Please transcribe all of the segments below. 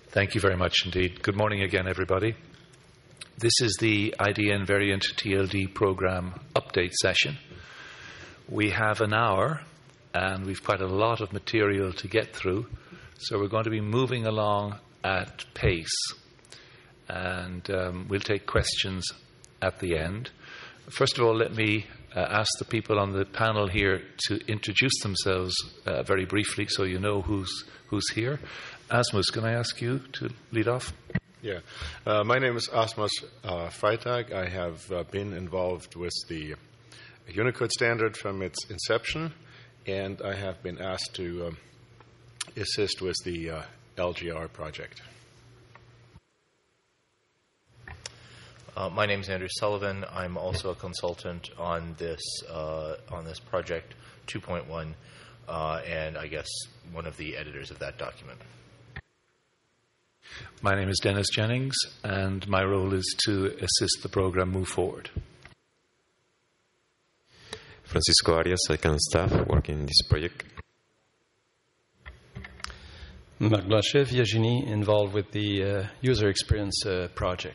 Thank you very much indeed. Good morning again, everybody. This is the IDN Variant TLD program update session. We have an hour and we've quite a lot of material to get through, so we're going to be moving along at pace, and we'll take questions at the end. First of all, let me ask the people on the panel here to introduce themselves very briefly so you know who's here. Asmus, can I ask you to lead off? Yeah. My name is Asmus Freitag. I have been involved with the Unicode standard from its inception, and I have been asked to assist with the LGR project. My name is Andrew Sullivan. I'm also a consultant on this project 2.1, and I guess one of the editors of that document. My name is Dennis Jennings, and my role is to assist the program move forward. Francisco Arias, second staff working in this project. Marc Blanchet, Virginie, involved with the user experience project.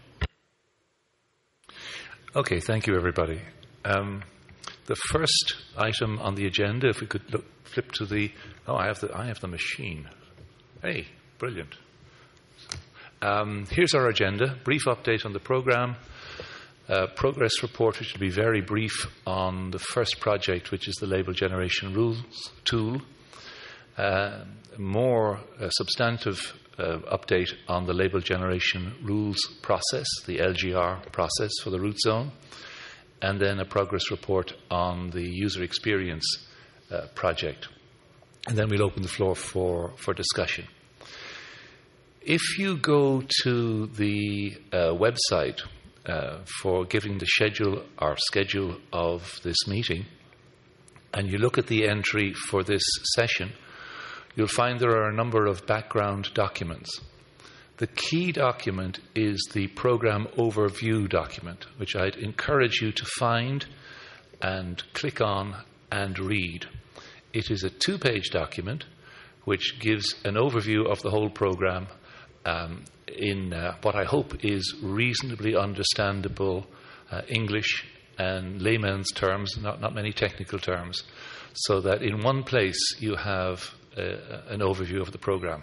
Okay, thank you, everybody. The first item on the agenda, if we could flip to the... Oh, I have the machine. Hey, brilliant. Here's our agenda. Brief update on the program. Progress report, which will be very brief on the first project, which is the label generation rules tool. More substantive update on the label generation rules process, the LGR process for the root zone, and then a progress report on the user experience project. And then we'll open the floor for discussion. If you go to the website for giving the schedule of this meeting, and you look at the entry for this session, you'll find there are a number of background documents. The key document is the program overview document, which I'd encourage you to find and click on and read. It is a 2-page document which gives an overview of the whole program in what I hope is reasonably understandable English and layman's terms, not many technical terms, so that in one place you have an overview of the program.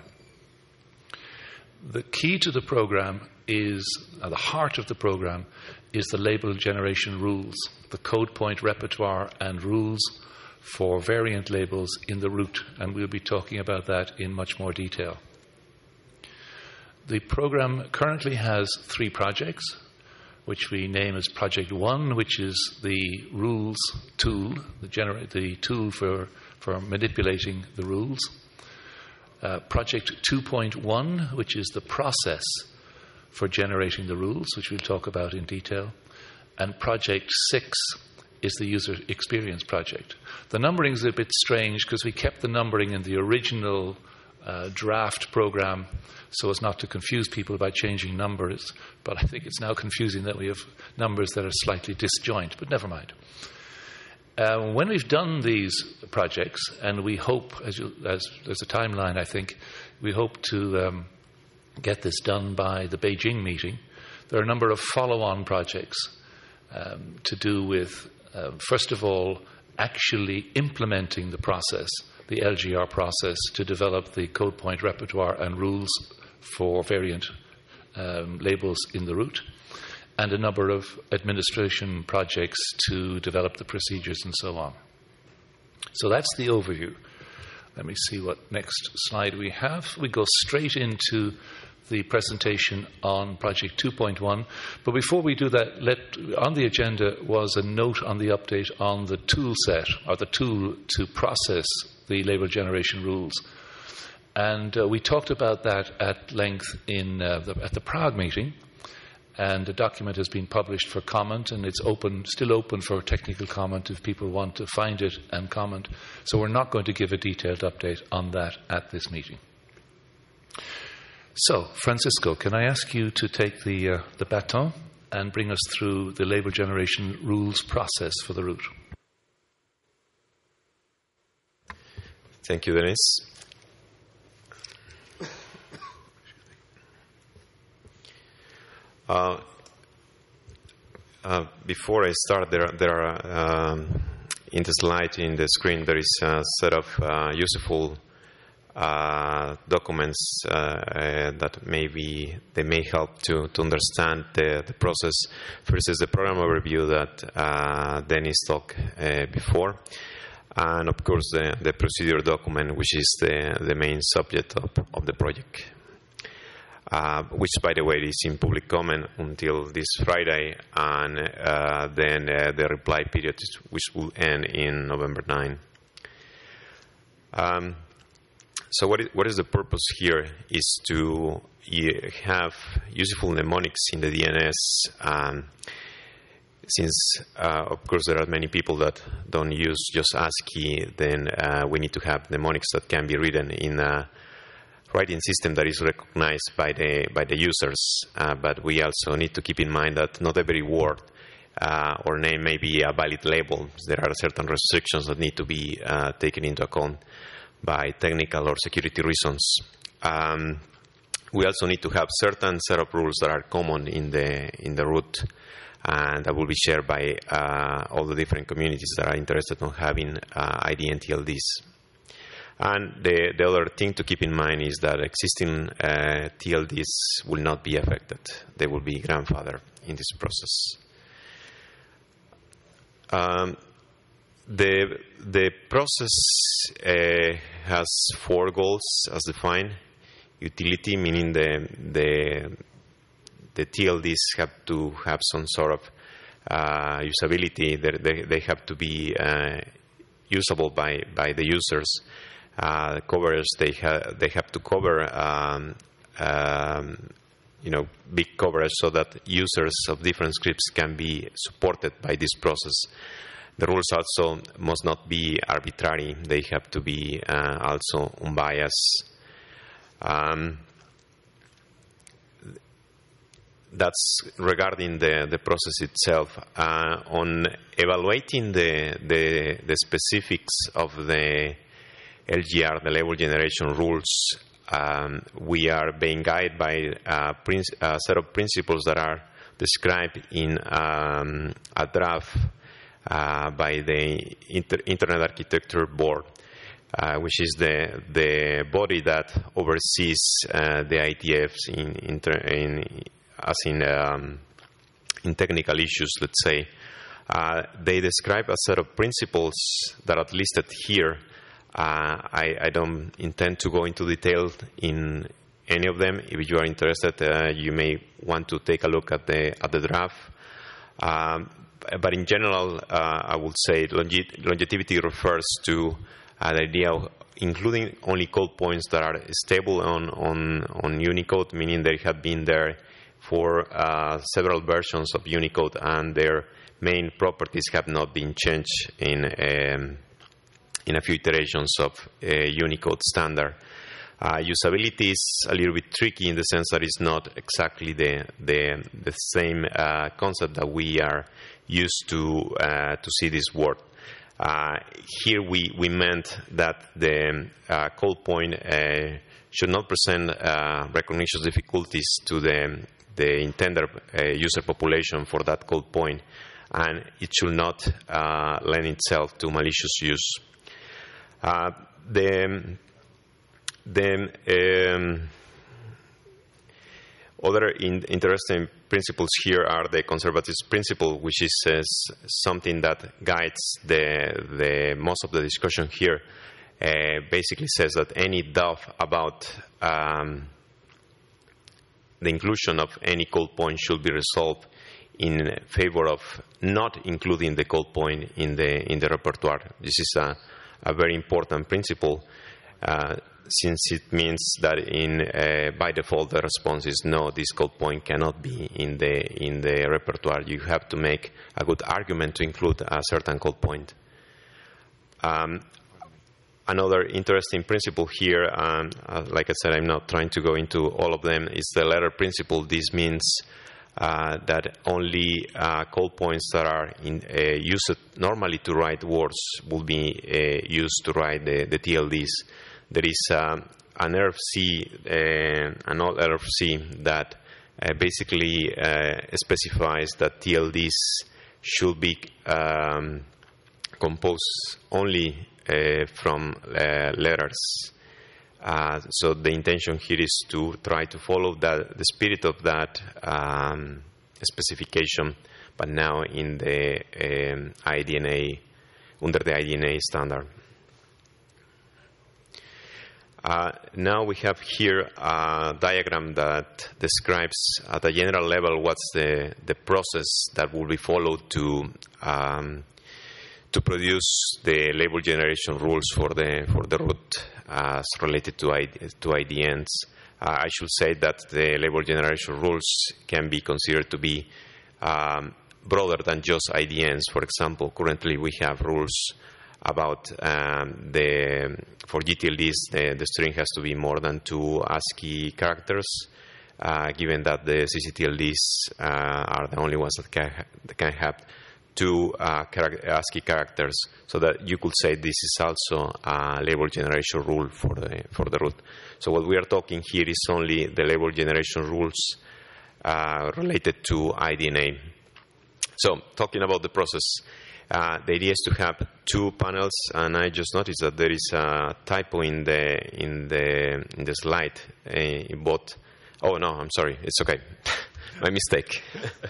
The key to the program is, the heart of the program, is the label generation rules, the code point repertoire and rules for variant labels in the root, and we'll be talking about that in much more detail. The program currently has 3 projects, which we name as Project 1, which is the rules tool, the tool for manipulating the rules. Project 2.1, which is the process for generating the rules, which we'll talk about in detail. And Project 6 is the user experience project. The numbering is a bit strange because we kept the numbering in the original draft program so as not to confuse people by changing numbers, but I think it's now confusing that we have numbers that are slightly disjoint, but never mind. When we've done these projects, and we hope, as there's a timeline, I think, we hope to get this done by the Beijing meeting. There are a number of follow-on projects to do with, first of all, actually implementing the process, the LGR process, to develop the code point repertoire and rules for variant labels in the root, and a number of administration projects to develop the procedures and so on. So that's the overview. Let me see what next slide we have. We go straight into the presentation on Project 2.1. But before we do that, on the agenda was a note on the update on the tool set, or the tool to process the label generation rules. And we talked about that at length at the Prague meeting. And the document has been published for comment, and it's still open for technical comment if people want to find it and comment. So we're not going to give a detailed update on that at this meeting. So, Francisco, can I ask you to take the baton and bring us through the label generation rules process for the root? Thank you, Dennis. Before I start, there are in the slide in the screen there is a set of useful documents that maybe they may help to understand the process. First is the program overview that Dennis talked before, and of course the procedure document, which is the main subject of the project. Which, by the way, is in public comment until this Friday, and then the reply period, which will end in November 9. So what is the purpose here is to have useful mnemonics in the DNS. Since, of course, there are many people that don't use just ASCII, then we need to have mnemonics that can be written in a writing system that is recognized by the users. But we also need to keep in mind that not every word or name may be a valid label. There are certain restrictions that need to be taken into account by technical or security reasons. We also need to have certain set of rules that are common in the root, and that will be shared by all the different communities that are interested in having IDN TLDs. And the other thing to keep in mind is that existing TLDs will not be affected. They will be grandfathered in this process. The process has 4 goals as defined. Utility, meaning the TLDs have to have some sort of usability. They have to be usable by the users. Coverage, they have to cover big coverage so that users of different scripts can be supported by this process. The rules also must not be arbitrary. They have to be also unbiased. That's regarding the process itself. On evaluating the specifics of the LGR, the label generation rules, we are being guided by a set of principles that are described in a draft by the Internet Architecture Board, which is the body that oversees the ITFs in technical issues, let's say. They describe a set of principles that are listed here. I don't intend to go into detail in any of them. If you are interested, you may want to take a look at the draft. But in general, I would say longevity refers to the idea of including only code points that are stable on Unicode, meaning they have been there for several versions of Unicode and their main properties have not been changed in a few iterations of Unicode standard. Usability is a little bit tricky in the sense that it's not exactly the same concept that we are used to see this word. Here we meant that the code point should not present recognition difficulties to the intended user population for that code point, and it should not lend itself to malicious use. Other interesting principles here are the conservative principle, which is something that guides the most of the discussion here. Basically says that any doubt about the inclusion of any code point should be resolved in favor of not including the code point in the repertoire. This is a very important principle, since it means that by default the response is no, this code point cannot be in the repertoire. You have to make a good argument to include a certain code point. Another interesting principle here, like I said, I'm not trying to go into all of them, is the letter principle. This means that only code points that are used normally to write words will be used to write the TLDs. There is an RFC, an old RFC that basically specifies that TLDs should be composed only from letters. So the intention here is to try to follow the spirit of that specification, but now in the IDNA, under the IDNA standard. Now we have here a diagram that describes at a general level what's the process that will be followed to produce the label generation rules for the root as related to IDNs. I should say that the label generation rules can be considered to be broader than just IDNs. For example, currently we have rules about for GTLDs, the string has to be more than 2 ASCII characters, given that the CCTLDs are the only ones that can have 2 ASCII characters. So that you could say this is also a label generation rule for the root. So what we are talking here is only the label generation rules related to IDNA. So talking about the process, the idea is to have 2 panels, and I just noticed that there is a typo in the slide. In both. Oh no, I'm sorry. It's okay. My mistake.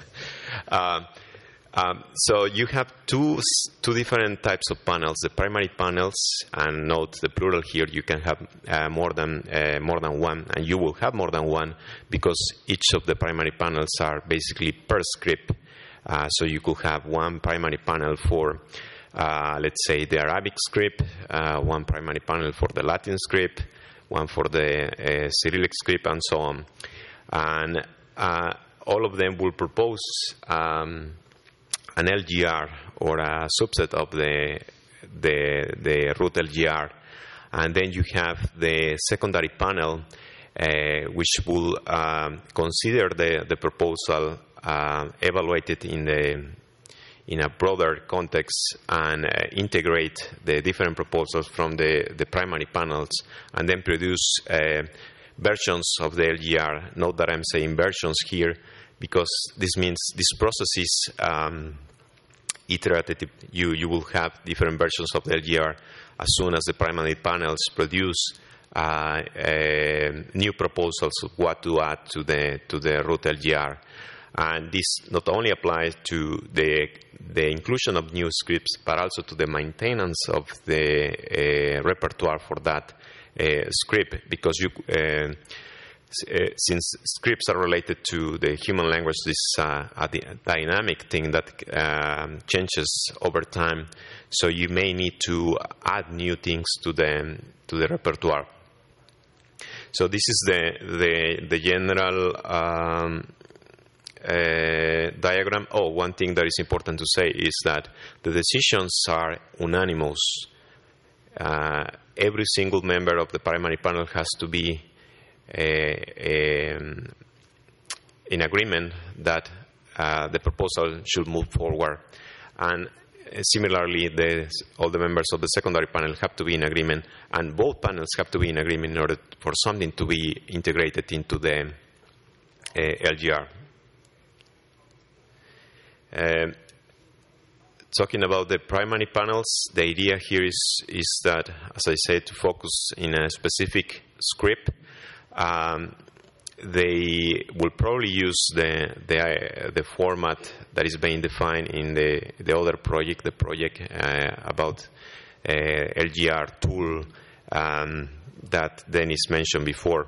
So you have two different types of panels: the primary panels, and note the plural here. You can have more than one, and you will have more than one because each of the primary panels are basically per script. So you could have one primary panel for, let's say, the Arabic script, one primary panel for the Latin script, one for the Cyrillic script, and so on. And all of them will propose an LGR or a subset of the root LGR. And then you have the secondary panel, which will consider the proposal evaluated in a broader context and integrate the different proposals from the primary panels and then produce versions of the LGR. Note that I'm saying versions here because this means this process is iterative. You will have different versions of the LGR as soon as the primary panels produce new proposals of what to add to the root LGR. And this not only applies to the inclusion of new scripts, but also to the maintenance of the repertoire for that script, because since scripts are related to the human language, this is a dynamic thing that changes over time. So you may need to add new things to the repertoire. So this is the general diagram. Oh, one thing that is important to say is that the decisions are unanimous. Every single member of the primary panel has to be in agreement that the proposal should move forward. And similarly, all the members of the secondary panel have to be in agreement, and both panels have to be in agreement in order for something to be integrated into the LGR. Talking about the primary panels, the idea here is that, as I said, to focus in a specific script. They will probably use the format that is being defined in the other project, the project about LGR tool that Dennis mentioned before.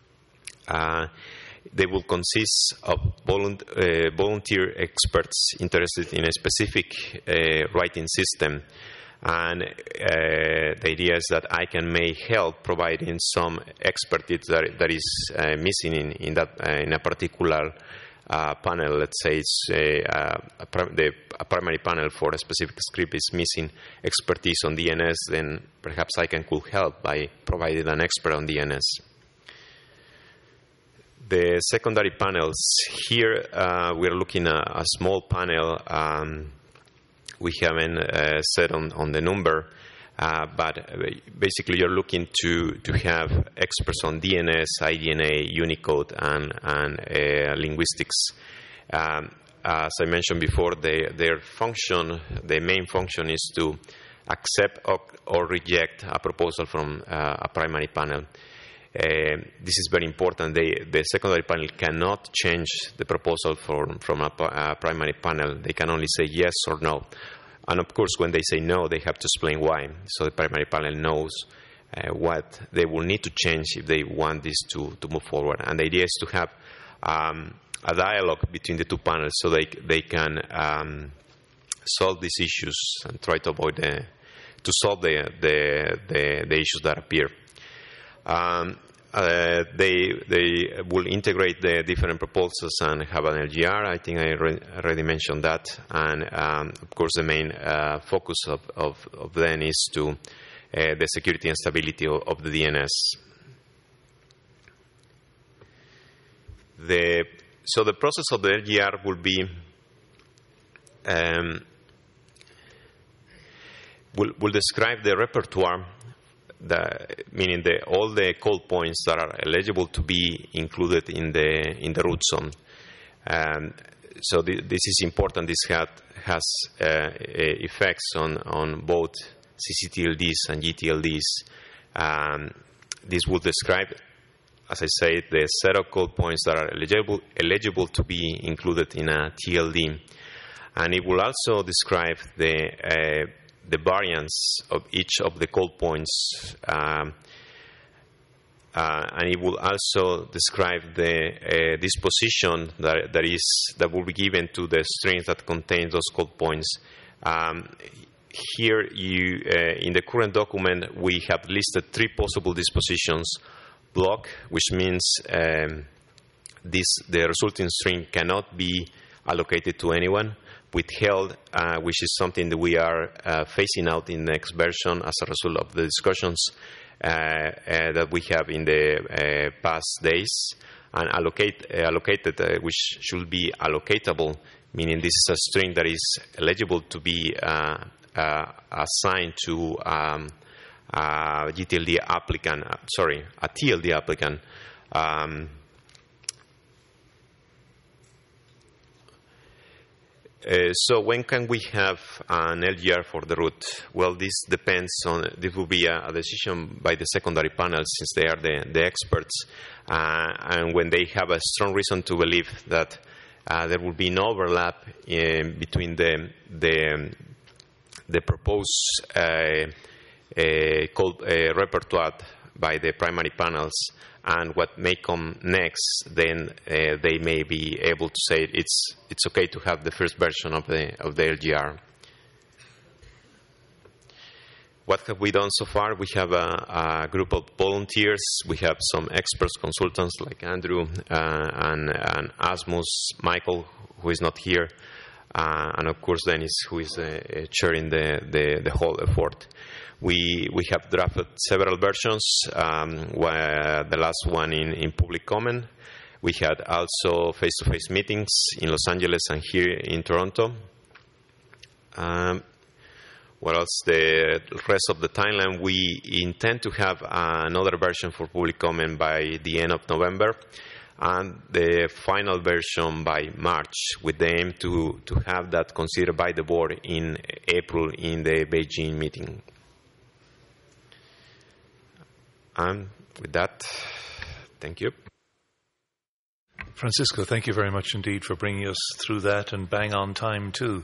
They will consist of volunteer experts interested in a specific writing system. And the idea is that I may help providing some expertise that is missing in a particular panel. Let's say it's a primary panel for a specific script is missing expertise on DNS, then perhaps I could help by providing an expert on DNS. The secondary panels, here we're looking at a small panel. We haven't set on the number, But basically, you're looking to have experts on DNS, IDNA, Unicode, and linguistics. As I mentioned before, their function, the main function, is to accept or reject a proposal from a primary panel. This is very important. The secondary panel cannot change the proposal from a primary panel. They can only say yes or no. And of course, when they say no, they have to explain why. So the primary panel knows what they will need to change if they want this to move forward. And the idea is to have a dialogue between the two panels so they can solve these issues and try to avoid to solve the issues that appear. They will integrate the different proposals and have an LGR. I think I already mentioned that. And of course, the main focus of them is to the security and stability of the DNS. So the process of the LGR will be will describe the repertoire, meaning all the call points that are eligible to be included in the root zone. So this is important. This has effects on both ccTLDs and gTLDs. This will describe, as I say, the set of call points that are eligible to be included in a TLD, and it will also describe the variance of each of the call points, and it will also describe the disposition that will be given to the strings that contain those call points. Here, in the current document, we have listed 3 possible dispositions: block, which means the resulting string cannot be allocated to anyone; withheld, which is something that we are phasing out in the next version as a result of the discussions that we have in the past days; and allocated, which should be allocatable, meaning this is a string that is eligible to be assigned to a GTLD applicant, a TLD applicant. So when can we have an LGR for the root? Well, this will be a decision by the secondary panel, since they are the experts, and when they have a strong reason to believe that there will be no overlap between the proposed repertoire by the primary panels and what may come next, then they may be able to say it's okay to have the first version of the LGR. What have we done so far? We have a group of volunteers. We have some experts, consultants like Andrew and Asmus, Michael, who is not here, and of course Dennis, who is chairing the whole effort. We have drafted several versions, the last one in public comment. We had also face-to-face meetings in Los Angeles and here in Toronto. What else? The rest of the timeline, we intend to have another version for public comment by the end of November, and the final version by March, with the aim to have that considered by the board in April in the Beijing meeting. And with that, thank you. Francisco, thank you very much indeed for bringing us through that, and bang on time too.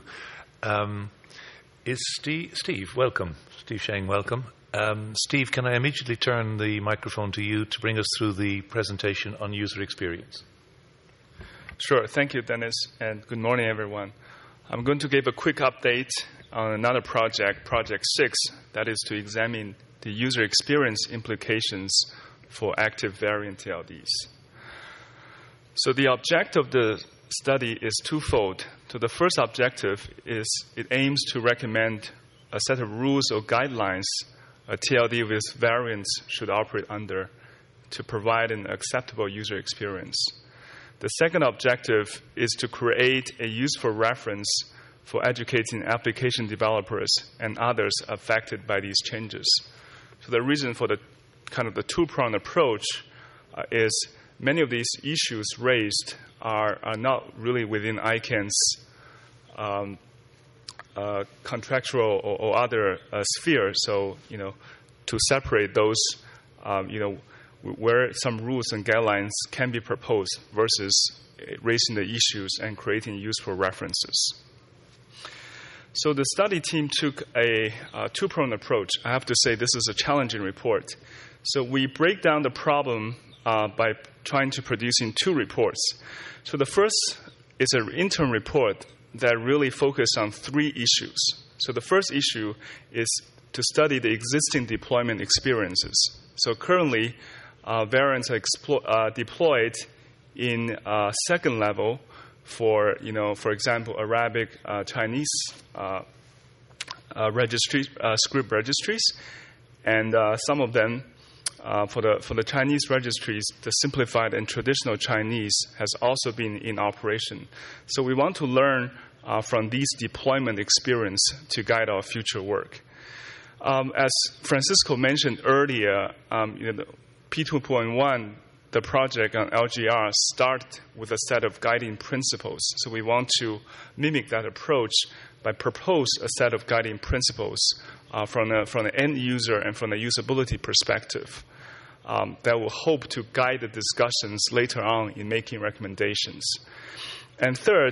Is Steve, welcome. Steve Sheng, welcome. Steve, can I immediately turn the microphone to you to bring us through the presentation on user experience? Sure. Thank you, Dennis, and good morning, everyone. I'm going to give a quick update on another project, Project 6, that is to examine the user experience implications for active variant TLDs. So the objective of the study is twofold. So the first objective is it aims to recommend a set of rules or guidelines a TLD with variants should operate under to provide an acceptable user experience. The second objective is to create a useful reference for educating application developers and others affected by these changes. So the reason for the kind of the two-pronged approach is many of these issues raised are not really within ICANN's contractual or other sphere. So, to separate those, where some rules and guidelines can be proposed versus raising the issues and creating useful references. So the study team took a two-pronged approach. I have to say this is a challenging report. So we break down the problem by trying to producing two reports. So the first is an interim report that really focuses on three issues. So the first issue is to study the existing deployment experiences. So currently, variants are deployed in second level for example, Arabic, Chinese script registries, and some of them for the Chinese registries, the simplified and traditional Chinese has also been in operation. So we want to learn from these deployment experience to guide our future work. As Francisco mentioned earlier, the P2.1, the project on LGR, started with a set of guiding principles. So we want to mimic that approach by propose a set of guiding principles from the end user and from the usability perspective that will hope to guide the discussions later on in making recommendations. And third,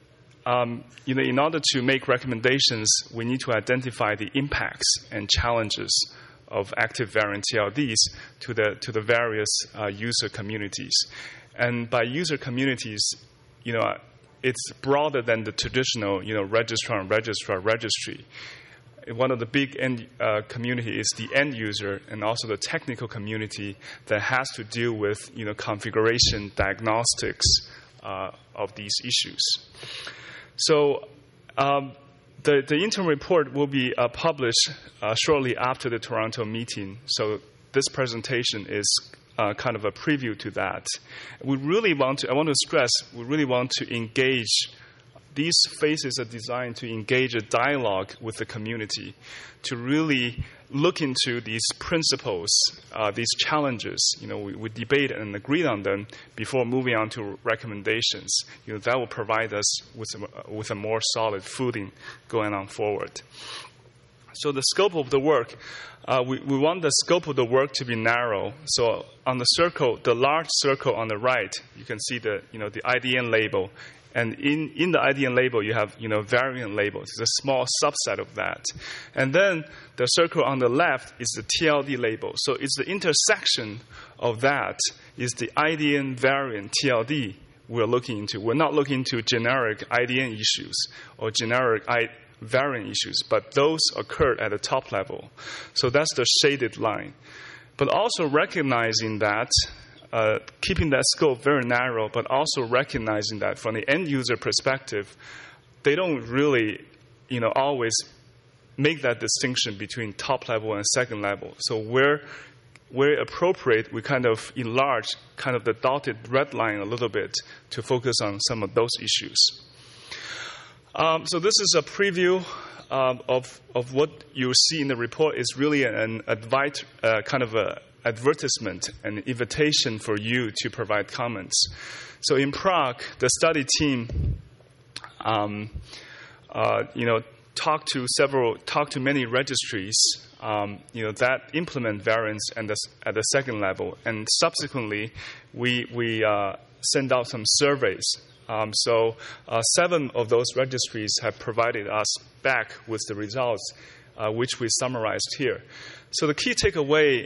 in order to make recommendations, we need to identify the impacts and challenges of active variant TLDs to the various user communities. And by user communities, it's broader than the traditional, registrar and registry. One of the big end community is the end user and also the technical community that has to deal with, configuration, diagnostics of these issues. So the interim report will be published shortly after the Toronto meeting. So this presentation is kind of a preview to that. I want to stress, we really want to engage. These phases are designed to engage a dialogue with the community, to really look into these principles, these challenges. We debate and agree on them before moving on to recommendations. That will provide us with a more solid footing going on forward. So the scope of the work, we want the scope of the work to be narrow. So on the circle, the large circle on the right, you can see the IDN label. And in the IDN label, you have variant labels. It's a small subset of that. And then the circle on the left is the TLD label. So it's the intersection of that is the IDN variant TLD we're looking into. We're not looking into generic IDN issues or generic variant issues, but those occurred at the top level. So that's the shaded line. But also recognizing that keeping that scope very narrow, but also recognizing that from the end user perspective, they don't really, always make that distinction between top level and second level. So where appropriate, we kind of enlarge kind of the dotted red line a little bit to focus on some of those issues. So this is a preview of what you see in the report. Is really an advice, kind of a advertisement, an invitation for you to provide comments. So in Prague, the study team, talked to many registries, that implement variants at the second level, and subsequently we send out some surveys. So 7 of those registries have provided us back with the results, which we summarized here. So the key takeaway,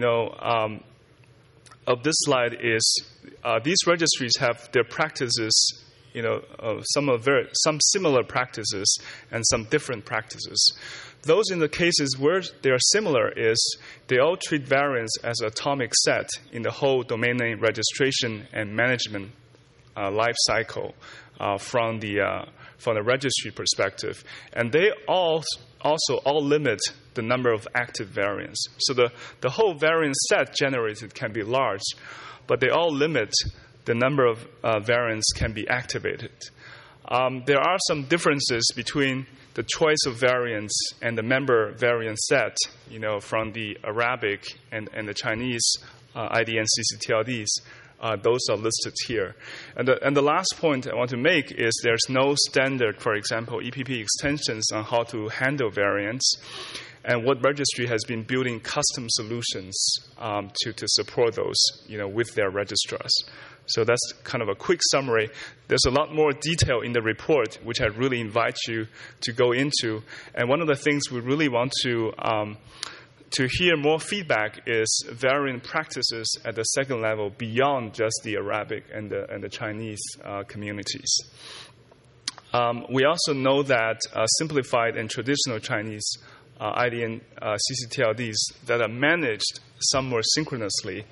of this slide is these registries have their practices, some similar practices and some different practices. Those in the cases where they are similar is they all treat variants as an atomic set in the whole domain name registration and management life cycle from the registry perspective, and they also all limit the number of active variants. So the whole variant set generated can be large, but they all limit the number of variants can be activated. There are some differences between the choice of variants and the member variant set, from the Arabic and the Chinese IDN ccTLDs. Those are listed here. And the last point I want to make is there's no standard, for example, EPP extensions on how to handle variants. And what registry has been building custom solutions to support those, with their registrars. So that's kind of a quick summary. There's a lot more detail in the report, which I really invite you to go into. And one of the things we really want to hear more feedback is variant practices at the second level beyond just the Arabic and the Chinese communities. We also know that simplified and traditional Chinese IDN ccTLDs that are managed somewhere synchronously,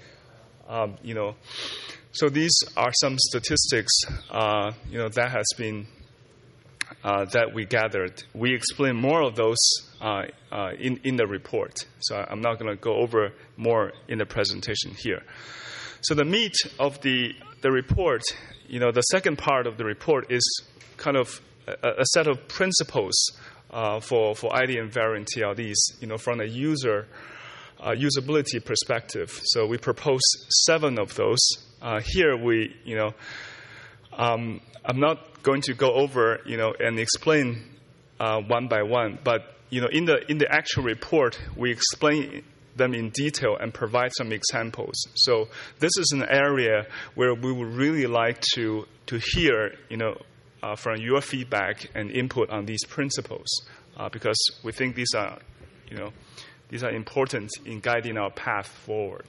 So these are some statistics, that has been that we gathered. We explain more of those in the report. So I'm not going to go over more in the presentation here. So the meat of the report, the second part of the report is kind of a set of principles for IDN variant TLDs, from a usability perspective. So we propose 7 of those. Here we, I'm not going to go over, and explain one by one, but in the actual report we explain them in detail and provide some examples. So this is an area where we would really like to hear, from your feedback and input on these principles, because we think these are important in guiding our path forward.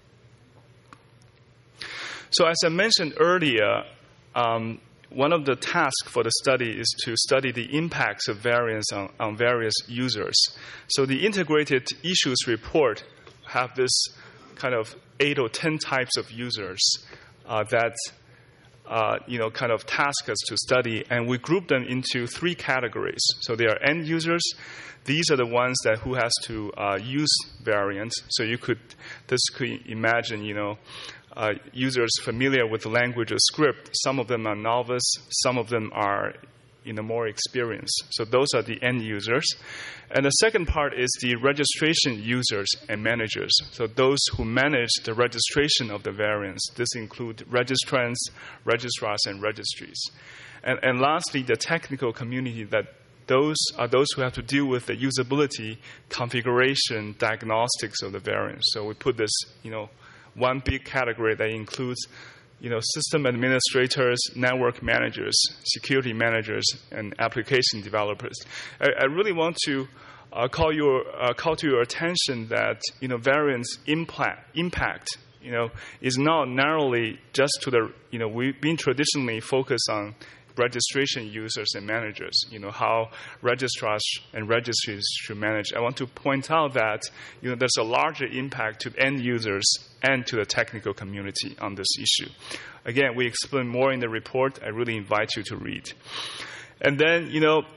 So as I mentioned earlier, one of the tasks for the study is to study the impacts of variants on various users. So the integrated issues report have this kind of 8 or 10 types of users that kind of task us to study, and we group them into 3 categories. So they are end users. These are the ones who has to use variants. So this could imagine, users familiar with the language or script. Some of them are novice, some of them are more experienced. So those are the end users. And the second part is the registration users and managers. So those who manage the registration of the variants. This includes registrants, registrars, and registries. And lastly, the technical community, that those are those who have to deal with the usability, configuration, diagnostics of the variants. So we put this, one big category that includes, system administrators, network managers, security managers, and application developers. I really want to call to your attention that variants impact is not narrowly just to the we've been traditionally focused on registration users and managers, how registrars and registries should manage. I want to point out that there's a larger impact to end users and to the technical community on this issue. Again, we explain more in the report. I really invite you to read. And then,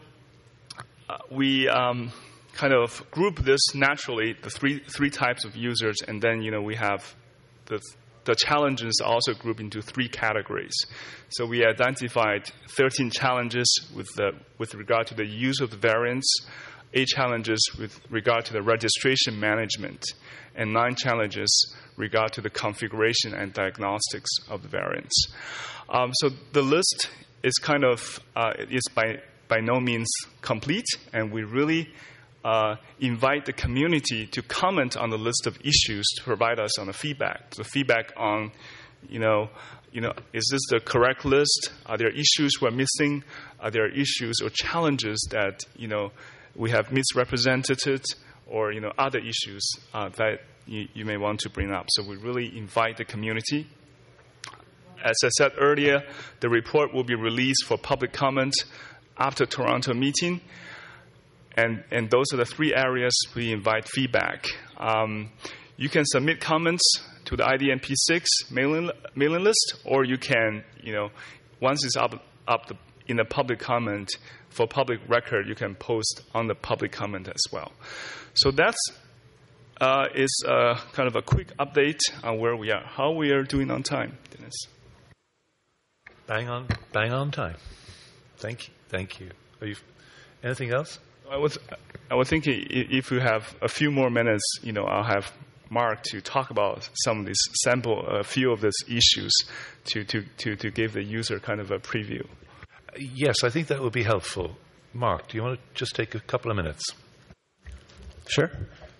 we kind of group this naturally, the three types of users, and then, we have the challenges also grouped into 3 categories. So we identified 13 challenges with regard to the use of the variants, 8 challenges with regard to the registration management, and 9 challenges regard to the configuration and diagnostics of the variants. So the list is kind of is by no means complete, and we really invite the community to comment on the list of issues to provide us on the feedback. The feedback on, is this the correct list? Are there issues we're missing? Are there issues or challenges that, we have misrepresented, or, other issues that you may want to bring up? So we really invite the community. As I said earlier, the report will be released for public comment after Toronto meeting. And those are the 3 areas we invite feedback. You can submit comments to the IDNP6 mailing list, or you can, once it's up in the public comment, for public record, you can post on the public comment as well. So that's is kind of a quick update on where we are, how we are doing on time, Dennis. Bang on time. Thank you. Anything else? I was thinking if we have a few more minutes, I'll have Mark to talk about some of these a few of these issues to give the user kind of a preview. Yes, I think that would be helpful. Mark, do you want to just take a couple of minutes? Sure.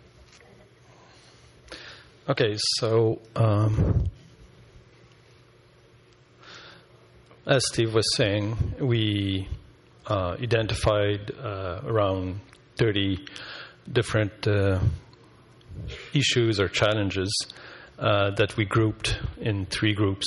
Okay, so as Steve was saying, we identified around 30 different issues or challenges that we grouped in 3 groups.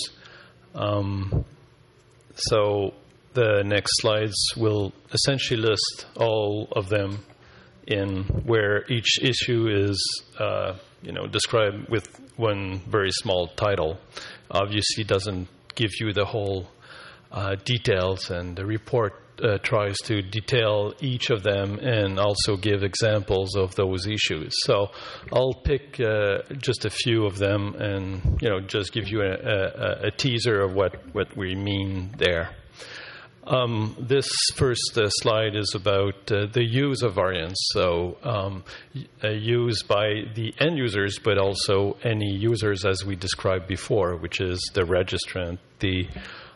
So the next slides will essentially list all of them in where each issue is described with one very small title. Obviously doesn't give you the whole details, and the report tries to detail each of them and also give examples of those issues. So I'll pick just a few of them and just give you a teaser of what we mean there. This first slide is about the use of variants, so used by the end users, but also any users as we described before, which is the registrant, the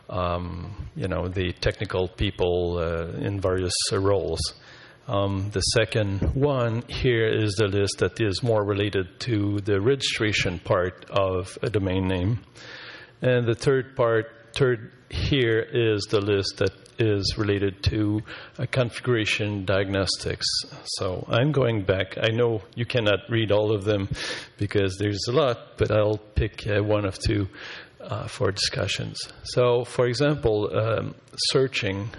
technical people in various roles. The second one here is the list that is more related to the registration part of a domain name. And the third here is the list that is related to configuration diagnostics. So I'm going back. I know you cannot read all of them because there's a lot, but I'll pick one of 2 for discussions. So, for example, searching.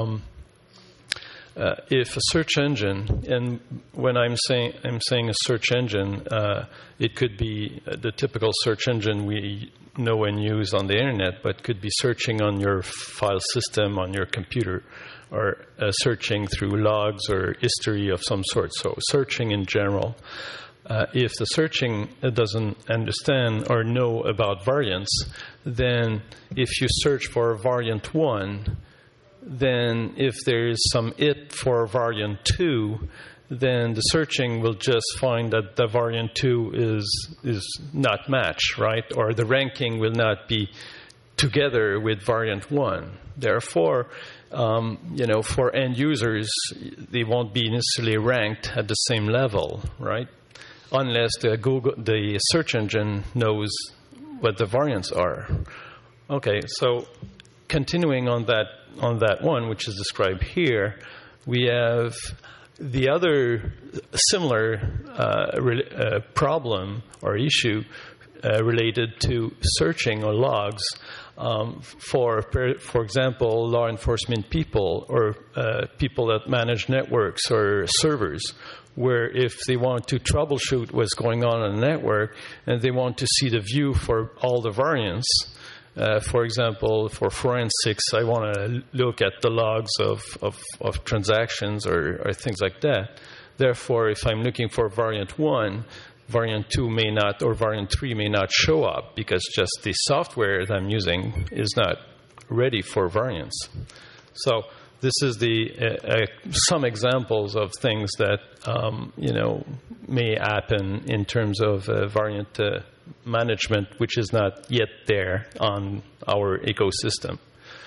If a search engine, and when I'm saying a search engine, it could be the typical search engine we know and use on the internet, but could be searching on your file system on your computer, or searching through logs or history of some sort. So searching in general. If the searching doesn't understand or know about variants, then if you search for variant 1, then if there is some hit for variant 2, then the searching will just find that the variant 2 is not matched, right? Or the ranking will not be together with variant 1. Therefore, for end users, they won't be necessarily ranked at the same level, right? Unless the search engine knows what the variants are. Okay, so continuing on that one, which is described here, we have the other similar problem or issue related to searching or logs for example, law enforcement people or people that manage networks or servers, where if they want to troubleshoot what's going on the network and they want to see the view for all the variants, for example, for forensics, I want to look at the logs of transactions or things like that. Therefore, if I'm looking for variant 1, variant 2 may not, or variant 3 may not show up because just the software that I'm using is not ready for variants. So this is some examples of things that may happen in terms of variant management, which is not yet there on our ecosystem.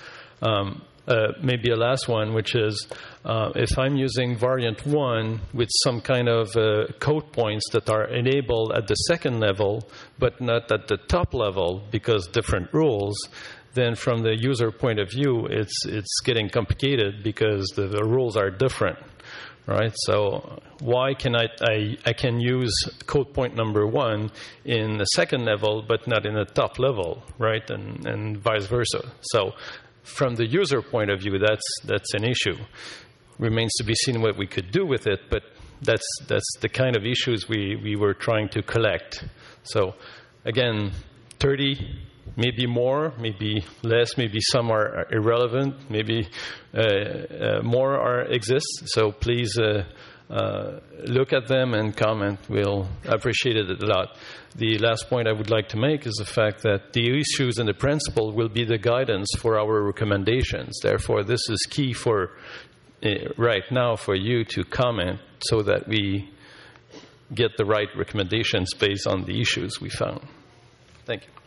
Maybe a last one, which is if I'm using variant 1 with some kind of code points that are enabled at the second level, but not at the top level because different rules, then from the user point of view, it's getting complicated because the rules are different, right? So why can I can use code point number 1 in the second level, but not in the top level, right? And vice versa. So from the user point of view, that's an issue. Remains to be seen what we could do with it, but that's the kind of issues we were trying to collect. So again, 30, maybe more, maybe less, maybe some are irrelevant, maybe more exist. So please look at them and comment. We'll appreciate it a lot. The last point I would like to make is the fact that the issues and the principle will be the guidance for our recommendations. Therefore, this is key for right now for you to comment so that we get the right recommendations based on the issues we found. Thank you.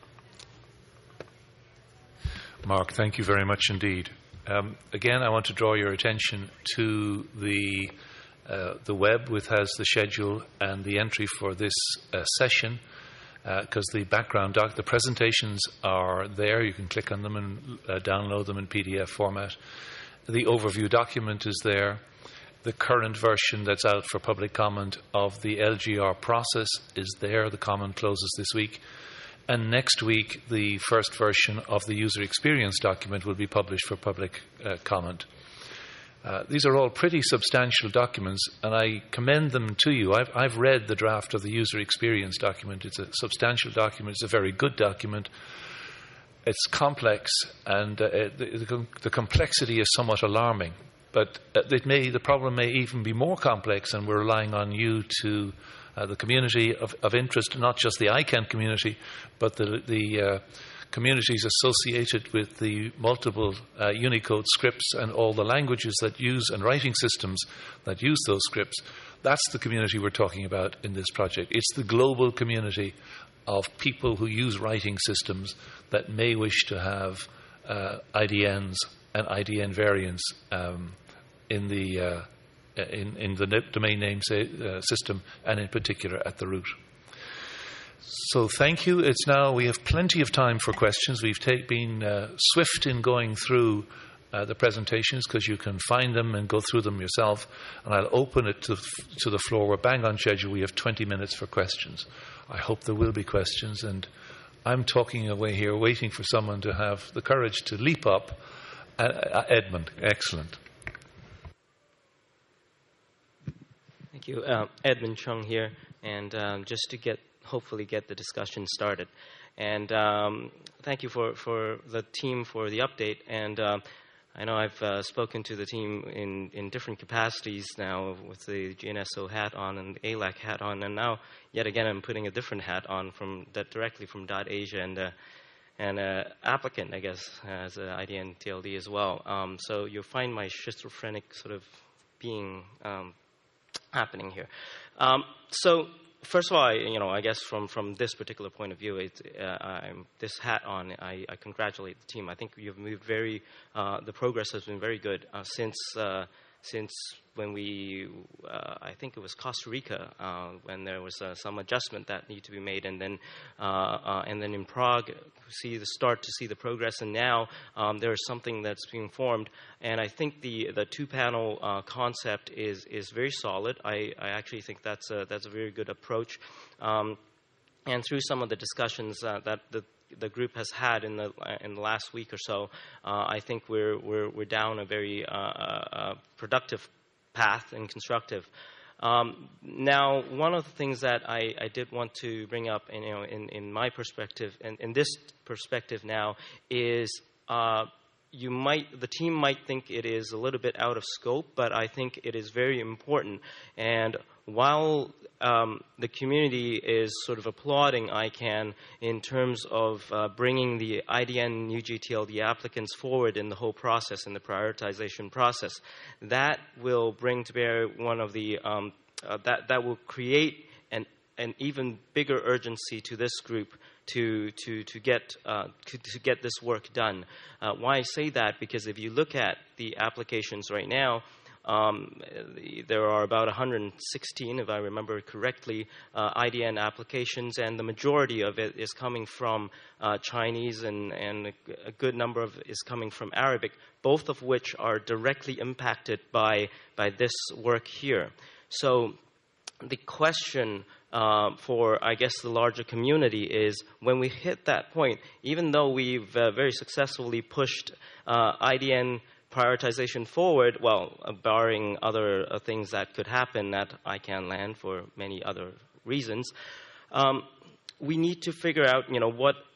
Mark, thank you very much indeed. Again, I want to draw your attention to the web, which has the schedule and the entry for this session, because the background the presentations are there. You can click on them and download them in PDF format. The overview document is there. The current version that's out for public comment of the LGR process is there. The comment closes this week. And next week, the first version of the user experience document will be published for public comment. These are all pretty substantial documents, and I commend them to you. I've read the draft of the user experience document. It's a substantial document. It's a very good document. It's complex, and the complexity is somewhat alarming. But the problem may even be more complex, and we're relying on you to the community of interest, not just the ICANN community, but the communities associated with the multiple Unicode scripts and all the languages that use and writing systems that use those scripts. That's the community we're talking about in this project. It's the global community of people who use writing systems that may wish to have IDNs and IDN variants in the domain name system, and in particular at the root. So thank you. We have plenty of time for questions. We've been swift in going through the presentations because you can find them and go through them yourself. And I'll open it to the floor. We're bang on schedule. We have 20 minutes for questions. I hope there will be questions. And I'm talking away here, waiting for someone to have the courage to leap up. Edmund, excellent. Thank you. Edmund Chung here, and just to hopefully get the discussion started. And thank you for the team for the update. And I know I've spoken to the team in different capacities now with the GNSO hat on and the ALAC hat on, and now yet again I'm putting a different hat on directly from .Asia and applicant, I guess, as an IDN TLD as well. So you'll find my schizophrenic sort of being happening here. So first of all, I guess from this particular point of view, this hat on, I congratulate the team. I think you've moved the progress has been very good since when we, I think it was Costa Rica, when there was some adjustment that needed to be made, and then in Prague, start to see the progress, and now there is something that's being formed, and I think the two-panel concept is very solid. I actually think that's a very good approach, and through some of the discussions that the group has had in the last week or so, I think we're down a very productive path and constructive. Now, one of the things that I did want to bring up, in my perspective, and in this perspective now, is the team might think it is a little bit out of scope, but I think it is very important. And while the community is sort of applauding ICANN in terms of bringing the IDN UGTLD applicants forward in the whole process, in the prioritization process, that will bring to bear one of the that will create an even bigger urgency to this group to get this work done. Why I say that? Because if you look at the applications right now, there are about 116, if I remember correctly, IDN applications, and the majority of it is coming from Chinese, and a good number of it is coming from Arabic, both of which are directly impacted by this work here. So the question for, I guess, the larger community is, when we hit that point, even though we've very successfully pushed IDN prioritization forward, well, barring other things that could happen at ICANN land for many other reasons, we need to figure out,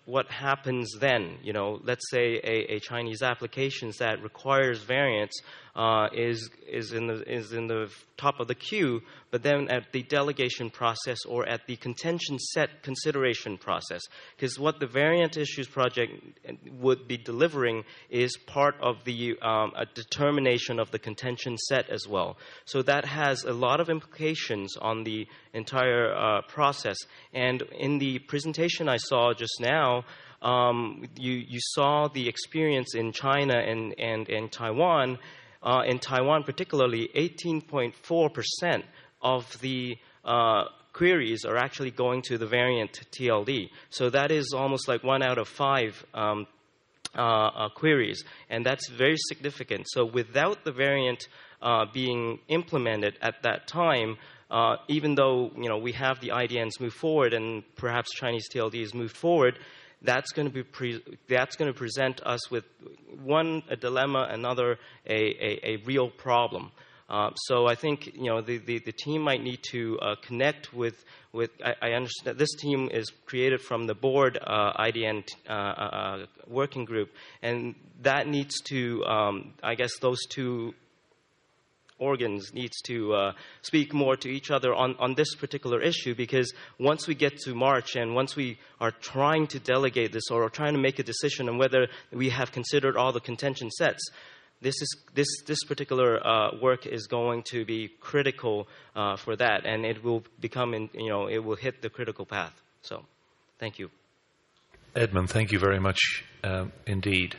what happens then? Let's say a Chinese application that requires variants is in the top of the queue, but then at the delegation process or at the contention set consideration process, because what the variant issues project would be delivering is part of the a determination of the contention set as well. So that has a lot of implications on the entire process. And in the presentation I saw just now, you saw the experience in China and in Taiwan. In Taiwan particularly, 18.4% of the queries are actually going to the variant TLD. So that is almost like 1 out of 5 queries, and that's very significant. So without the variant being implemented at that time, even though we have the IDNs move forward and perhaps Chinese TLDs move forward, that's going to present us with one a dilemma, another a real problem. So I think the team might need to connect with. I understand this team is created from the board IDN working group, and that needs to I guess those two organs needs to speak more to each other on this particular issue, because once we get to March and once we are trying to delegate this or trying to make a decision on whether we have considered all the contention sets, this particular work is going to be critical for that, and it will become it will hit the critical path. So, thank you, Edmund. Thank you very much indeed.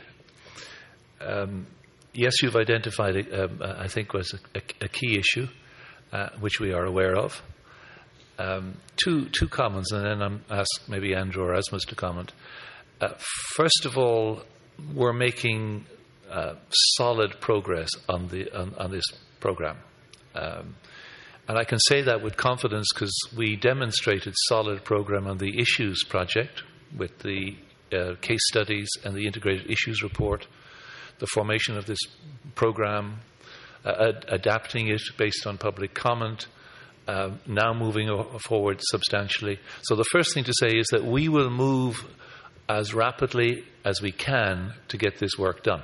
Yes, you've identified, I think, was a key issue, which we are aware of. Two comments, and then I'm asked maybe Andrew or Asmus to comment. First of all, we're making solid progress on this program. And I can say that with confidence because we demonstrated solid program on the issues project with the case studies and the integrated issues report, the formation of this program, adapting it based on public comment, now moving forward substantially. So the first thing to say is that we will move as rapidly as we can to get this work done.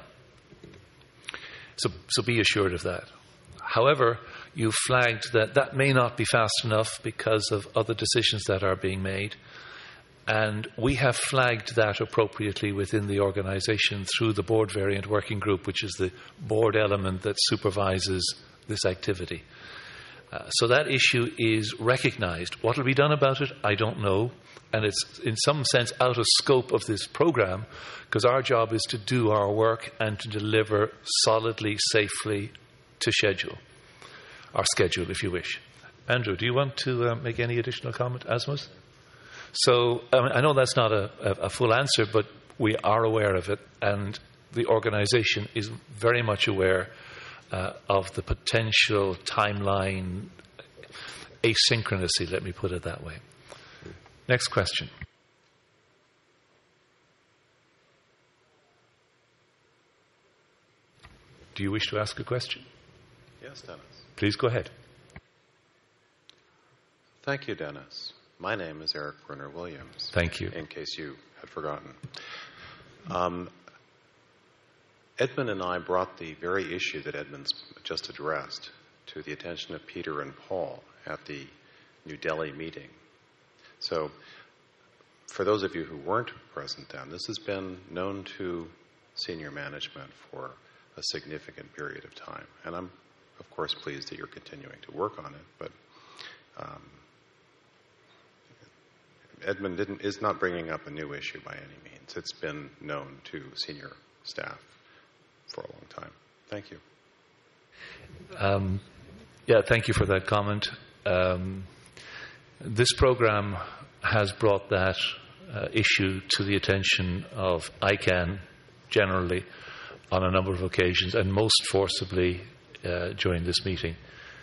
So be assured of that. However, you flagged that may not be fast enough because of other decisions that are being made. And we have flagged that appropriately within the organization through the board variant working group, which is the board element that supervises this activity. So that issue is recognized. What will be done about it, I don't know. And it's in some sense out of scope of this program, because our job is to do our work and to deliver solidly, safely to schedule. Our schedule, if you wish. Andrew, do you want to make any additional comment, Asmus? So I know that's not a full answer, but we are aware of it, and the organization is very much aware of the potential timeline asynchronicity, let me put it that way. Next question. Do you wish to ask a question? Yes, Dennis. Please go ahead. Thank you, Dennis. My name is Eric Brunner Williams. Thank you. In case you had forgotten. Edmund and I brought the very issue that Edmund's just addressed to the attention of Peter and Paul at the New Delhi meeting. So, for those of you who weren't present then, this has been known to senior management for a significant period of time. And I'm, of course, pleased that you're continuing to work on it, but Edmund is not bringing up a new issue by any means. It's been known to senior staff for a long time. Thank you. Thank you for that comment. This program has brought that issue to the attention of ICANN generally on a number of occasions, and most forcibly during this meeting.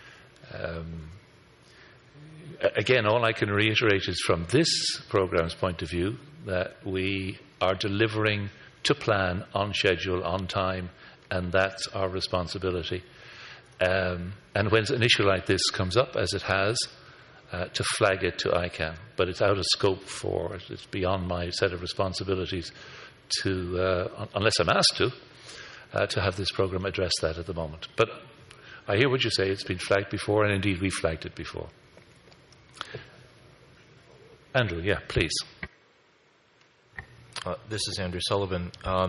Again, all I can reiterate is from this program's point of view that we are delivering to plan, on schedule, on time, and that's our responsibility. And when an issue like this comes up, as it has, to flag it to ICANN. But it's out of scope it's beyond my set of responsibilities to, unless I'm asked to have this program address that at the moment. But I hear what you say. It's been flagged before, and indeed we flagged it before. Andrew, yeah, please. This is Andrew Sullivan.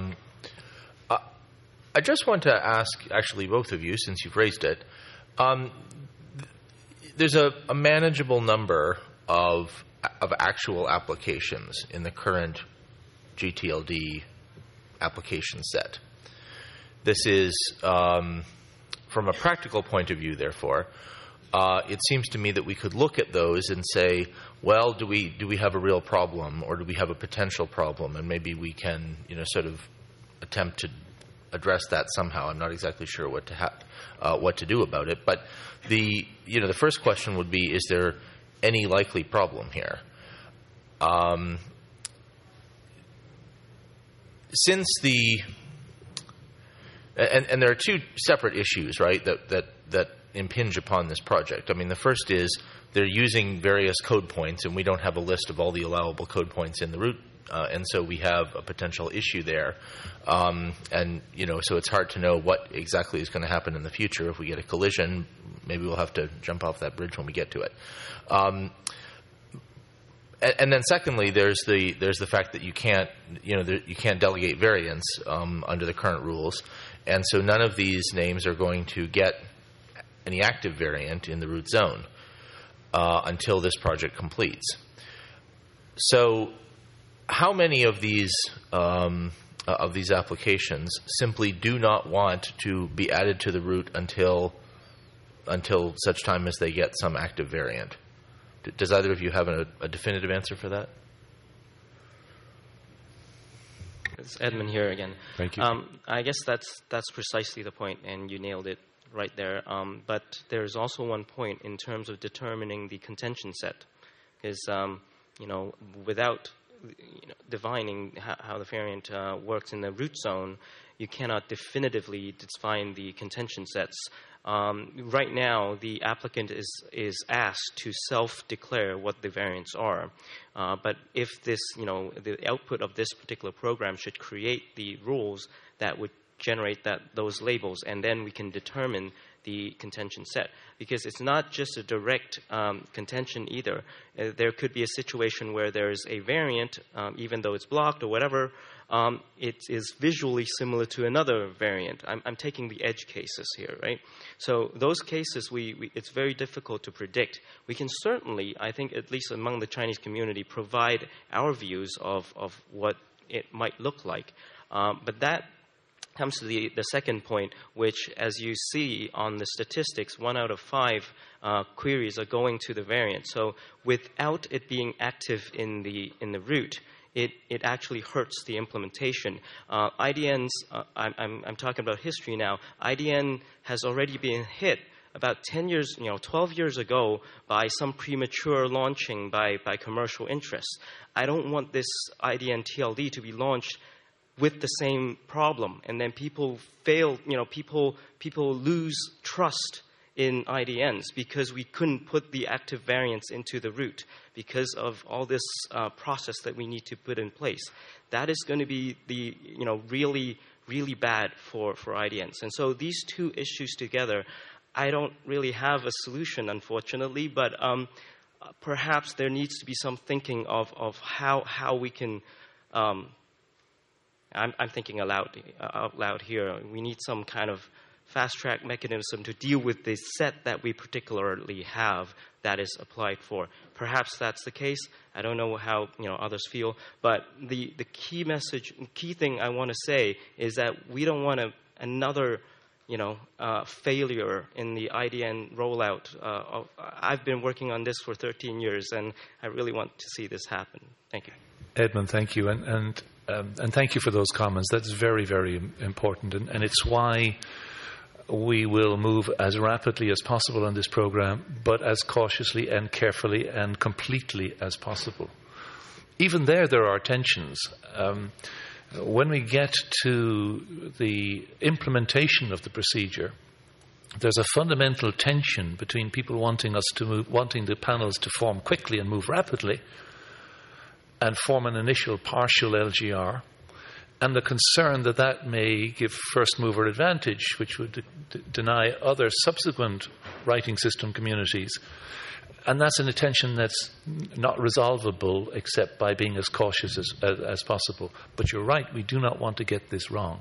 I just want to ask, actually, both of you, since you've raised it, there's a manageable number of actual applications in the current GTLD application set. This is, from a practical point of view, therefore, it seems to me that we could look at those and say, well, do we have a real problem, or do we have a potential problem, and maybe we can, sort of attempt to address that somehow. I'm not exactly sure what to do about it, but the first question would be: is there any likely problem here? Since and there are two separate issues, right, that impinge upon this project. I mean, the first is they're using various code points, and we don't have a list of all the allowable code points in the root, and so we have a potential issue there. So it's hard to know what exactly is going to happen in the future. If we get a collision, maybe we'll have to jump off that bridge when we get to it. And then secondly, there's the fact that you can't delegate variants under the current rules, and so none of these names are going to get any active variant in the root zone until this project completes. So, how many of these applications simply do not want to be added to the root until such time as they get some active variant? Does either of you have a definitive answer for that? It's Edmund here again. Thank you. I guess that's precisely the point, and you nailed it right there. But there's also one point in terms of determining the contention set, because without defining how the variant works in the root zone, you cannot definitively define the contention sets. Right now, the applicant is asked to self-declare what the variants are. But if this, the output of this particular program should create the rules that would generate those labels, and then we can determine the contention set. Because it's not just a direct contention either. There could be a situation where there's a variant, even though it's blocked or whatever, it is visually similar to another variant. I'm taking the edge cases here, right? So those cases, it's very difficult to predict. We can certainly, I think, at least among the Chinese community, provide our views of what it might look like. But that comes to the second point, which, as you see on the statistics, 1 out of 5 queries are going to the variant. So without it being active in the root, it actually hurts the implementation. IDNs, I'm talking about history now. IDN has already been hit about 10 years, 12 years ago by some premature launching by commercial interests. I don't want this IDN TLD to be launched with the same problem, and then people fail, people lose trust in IDNs because we couldn't put the active variants into the root because of all this process that we need to put in place. That is going to be really, really bad for IDNs. And so these two issues together, I don't really have a solution, unfortunately, but perhaps there needs to be some thinking of how we can. I'm thinking out loud here. We need some kind of fast-track mechanism to deal with the set that we particularly have that is applied for. Perhaps that's the case. I don't know how others feel, but the key thing I want to say is that we don't want another failure in the IDN rollout. I've been working on this for 13 years, and I really want to see this happen. Thank you. Edmund, thank you, and thank you for those comments. That's very, very important, and it's why we will move as rapidly as possible on this program, but as cautiously and carefully and completely as possible. Even there are tensions. When we get to the implementation of the procedure, there's a fundamental tension between people wanting the panels to form quickly and move rapidly and form an initial partial LGR, and the concern that that may give first mover advantage, which would deny other subsequent writing system communities. And that's an tension that's not resolvable except by being as cautious as possible. But you're right, we do not want to get this wrong.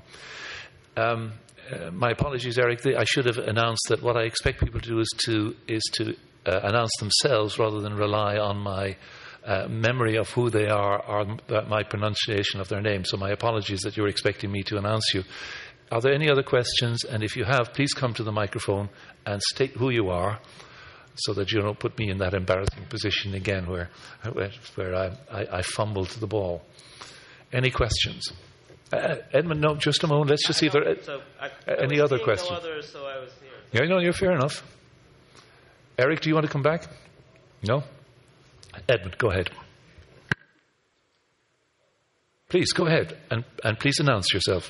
My apologies, Eric. I should have announced that what I expect people to do is to announce themselves rather than rely on my memory of who they are or my pronunciation of their name. So my apologies that you're expecting me to announce you. Are there any other questions? And if you have, please come to the microphone and state who you are, so that you don't put me in that embarrassing position again where I fumbled the ball. Any questions? Edmund, no, just a moment. Let's just see if there are any other questions. No others, so I was here. Yeah, no, you're fair enough. Eric, do you want to come back? No? Edmund, go ahead. Please, go ahead, and please announce yourself.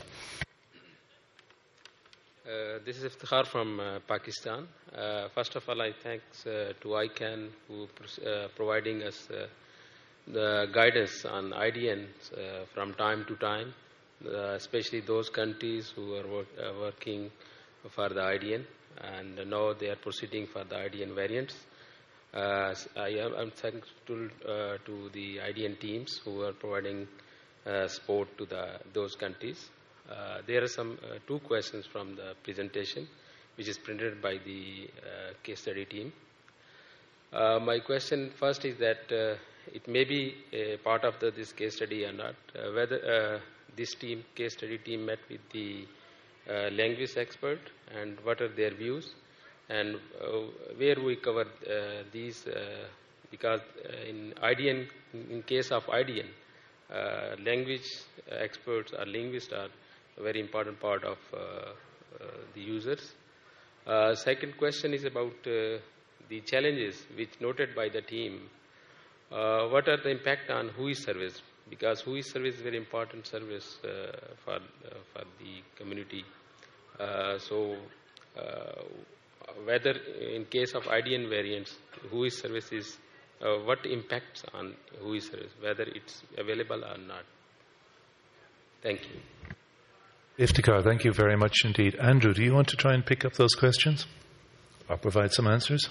This is Iftikhar from Pakistan. First of all, I thanks to ICANN who providing us the guidance on IDN from time to time, especially those countries who are working for the IDN, and now they are proceeding for the IDN variants. I'm thankful to the IDN teams who are providing support to those countries. There are some two questions from the presentation, which is printed by the case study team. My question first is that it may be a part of this case study or not, whether this case study team met with the language expert and what are their views, and where we cover these, because in IDN, in case of IDN, language experts or linguists are a very important part of the users. Second question is about the challenges which noted by the team. What are the impact on WHOIS service? Because WHOIS service is a very important service for the community. So whether in case of IDN variants, WHOIS service is, what impacts on WHOIS service, whether it's available or not. Thank you. Iftikhar, thank you very much indeed. Andrew, do you want to try and pick up those questions or provide some answers?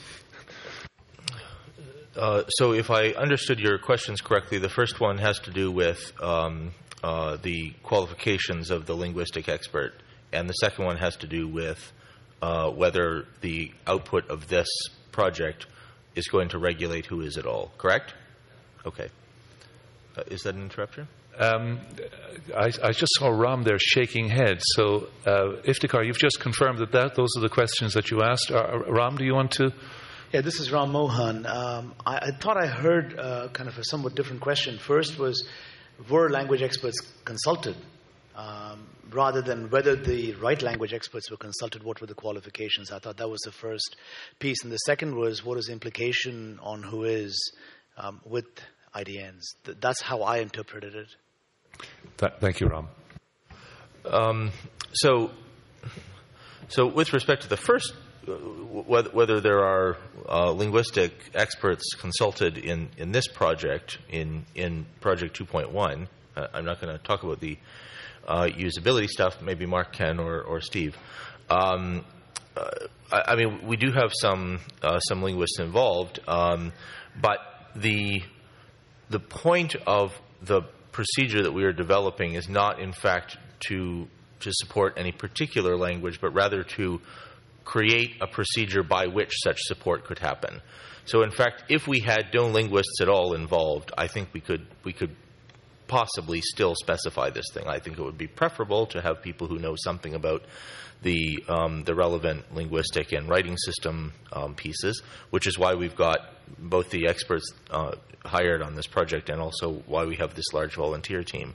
So if I understood your questions correctly, the first one has to do with the qualifications of the linguistic expert, and the second one has to do with whether the output of this project is going to regulate WHOIS at all, correct? Okay. Is that an interruption? I just saw Ram there shaking head. So, Iftikhar, you've just confirmed that those are the questions that you asked. Ram, do you want to? Yeah, this is Ram Mohan. I thought I heard kind of a somewhat different question. First was, were language experts consulted? Rather than whether the right language experts were consulted, what were the qualifications? I thought that was the first piece. And the second was, what is the implication on WHOIS with IDNs? That's how I interpreted it. Thank you, Ram. So with respect to the first, whether there are linguistic experts consulted in this project, in Project 2.1, I'm not going to talk about the usability stuff. Maybe Mark can or Steve. I mean, we do have some linguists involved, but the point of the procedure that we are developing is not, in fact, to support any particular language, but rather to create a procedure by which such support could happen. So, in fact, if we had no linguists at all involved, I think we could possibly still specify this thing. I think it would be preferable to have people who know something about the relevant linguistic and writing system pieces, which is why we've got both the experts hired on this project and also why we have this large volunteer team.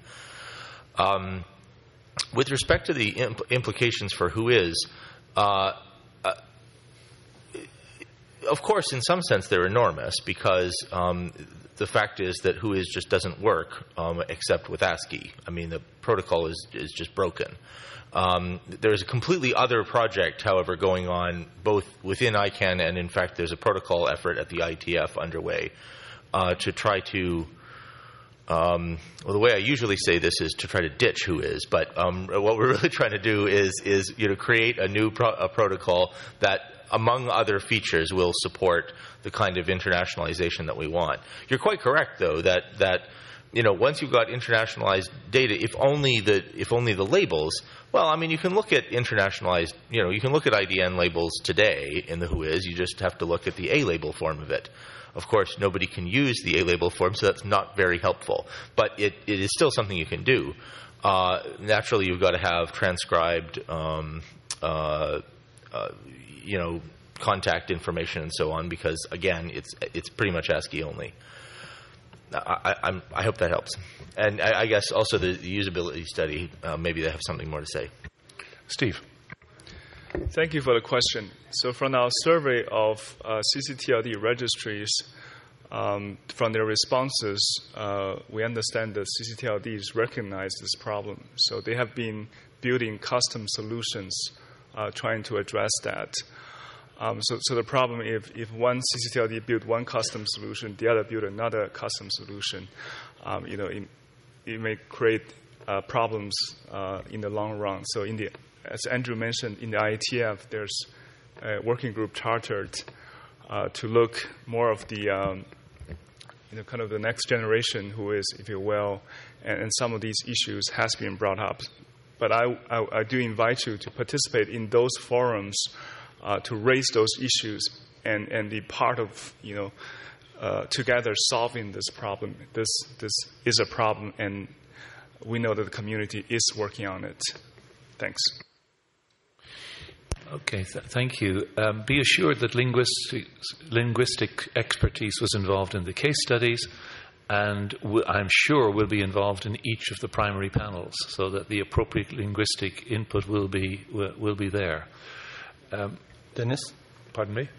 With respect to the implications for WHOIS, of course, in some sense, they're enormous because the fact is that WHOIS just doesn't work except with ASCII. I mean, the protocol is just broken. There's a completely other project, however, going on both within ICANN and, in fact, there's a protocol effort at the IETF underway to try to well, the way I usually say this is to try to ditch WHOIS, but what we're really trying to do is create a new protocol that, among other features, will support the kind of internationalization that we want. You're quite correct, though, that once you've got internationalized data, if only the labels. Well, I mean, you can look at internationalized. You can look at IDN labels today in the WHOIS. You just have to look at the A label form of it. Of course, nobody can use the A label form, so that's not very helpful. But it is still something you can do. Naturally, you've got to have transcribed, contact information and so on, because again, it's pretty much ASCII only. I hope that helps. And I guess also the usability study, maybe they have something more to say. Steve. Thank you for the question. So from our survey of CCTLD registries, from their responses, we understand that CCTLDs recognize this problem. So they have been building custom solutions trying to address that. So the problem, if one CCTLD built one custom solution, the other built another custom solution, it may create problems in the long run. So as Andrew mentioned, in the IETF, there's a working group chartered to look more of the kind of the next generation WHOIS, if you will, and some of these issues has been brought up. But I do invite you to participate in those forums to raise those issues and be part of together solving this problem. This is a problem, and we know that the community is working on it. Thanks. Okay, thank you. Be assured that linguistic expertise was involved in the case studies, and I'm sure will be involved in each of the primary panels, so that the appropriate linguistic input will be there. Dennis? Pardon me?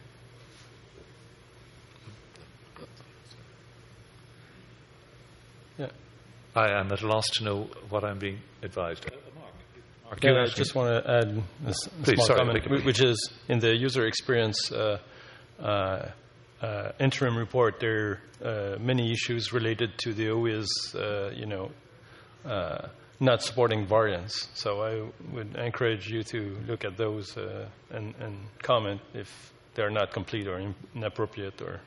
Yeah. I am at a loss to know what I'm being advised. Mark, I just want to add a small comment, which is in the user experience interim report, there are many issues related to the WHOIS, not supporting variants. So I would encourage you to look at those and comment if they're not complete or inappropriate or.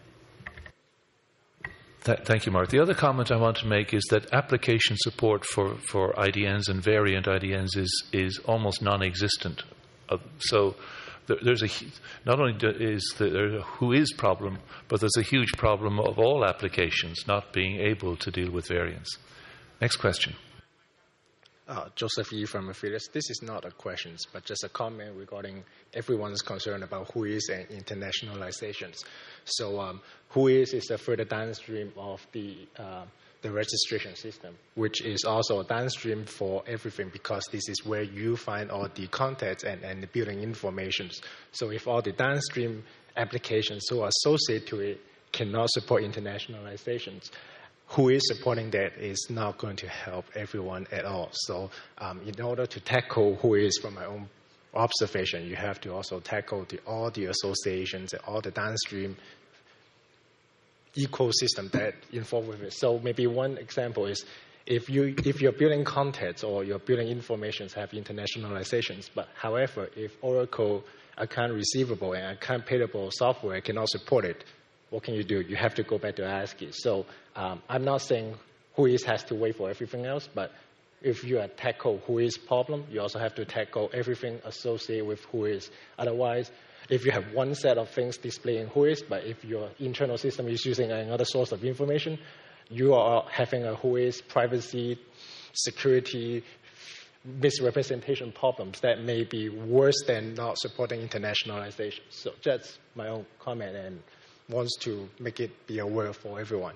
Thank you, Mark. The other comment I want to make is that application support for IDNs and variant IDNs is almost non-existent. So there's not only is there a WHOIS problem, but there's a huge problem of all applications not being able to deal with variants. Next question. Joseph Yee from Affiliates. This is not a question, but just a comment regarding everyone's concern about WHOIS and internationalizations. So WHOIS is a further downstream of the registration system, which is also downstream for everything, because this is where you find all the contacts and the building informations. So if all the downstream applications who are associated to it cannot support internationalizations, WHOIS supporting that is not going to help everyone at all. So in order to tackle WHOIS from my own observation, you have to also tackle all the associations and all the downstream ecosystem that involved with it. So maybe one example is if your building contacts or your building informations have internationalizations, but however, if Oracle account receivable and account payable software cannot support it, what can you do? You have to go back to ASCII. So I'm not saying WHOIS has to wait for everything else, but if you tackle WHOIS problem, you also have to tackle everything associated with WHOIS. Otherwise, if you have one set of things displaying WHOIS, but if your internal system is using another source of information, you are having a WHOIS privacy, security, misrepresentation problems that may be worse than not supporting internationalization. So that's my own comment, and wants to make it be aware for everyone.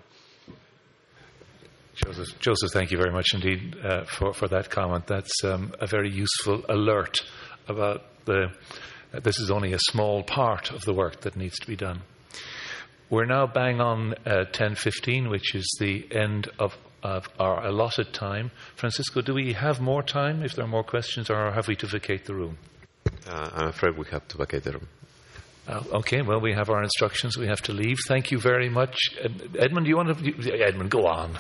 Joseph, thank you very much indeed for that comment. That's a very useful alert about this is only a small part of the work that needs to be done. We're now bang on 10:15, which is the end of our allotted time. Francisco, do we have more time if there are more questions, or have we to vacate the room? I'm afraid we have to vacate the room. Okay, well, we have our instructions. We have to leave. Thank you very much. Edmund, do you want to... Edmund, go on.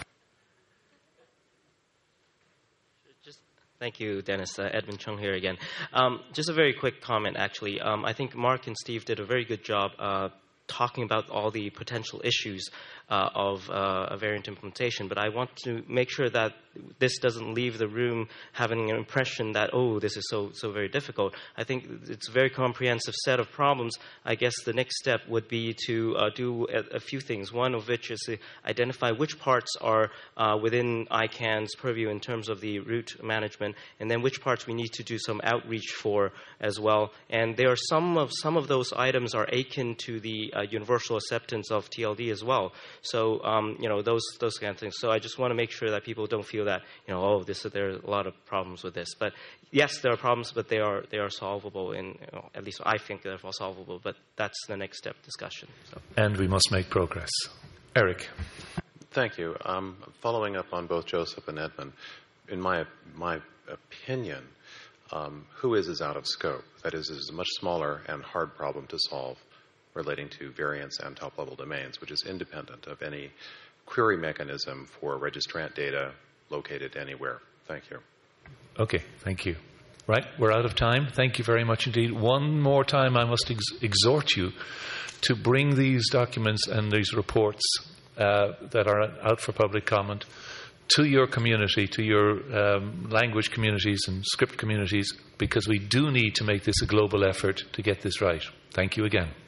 Thank you, Dennis. Edmund Chung here again. Just a very quick comment, actually. I think Mark and Steve did a very good job talking about all the potential issues of a variant implementation, but I want to make sure that this doesn't leave the room having an impression that, oh, this is so very difficult. I think it's a very comprehensive set of problems. I guess the next step would be to do a few things, one of which is to identify which parts are within ICANN's purview in terms of the route management, and then which parts we need to do some outreach for as well. And there are some of those items are akin to the universal acceptance of TLD as well. So, those kind of things. So I just want to make sure that people don't feel that, there are a lot of problems with this. But yes, there are problems, but they are solvable. At least I think they're solvable. But that's the next step discussion. So. And we must make progress. Eric. Thank you. Following up on both Joseph and Edmund, in my opinion, who is out of scope. That is a much smaller and hard problem to solve relating to variants and top-level domains, which is independent of any query mechanism for registrant data located anywhere. Thank you. Okay, thank you. Right, we're out of time. Thank you very much indeed. One more time, I must exhort you to bring these documents and these reports that are out for public comment to your community, to your language communities and script communities, because we do need to make this a global effort to get this right. Thank you again.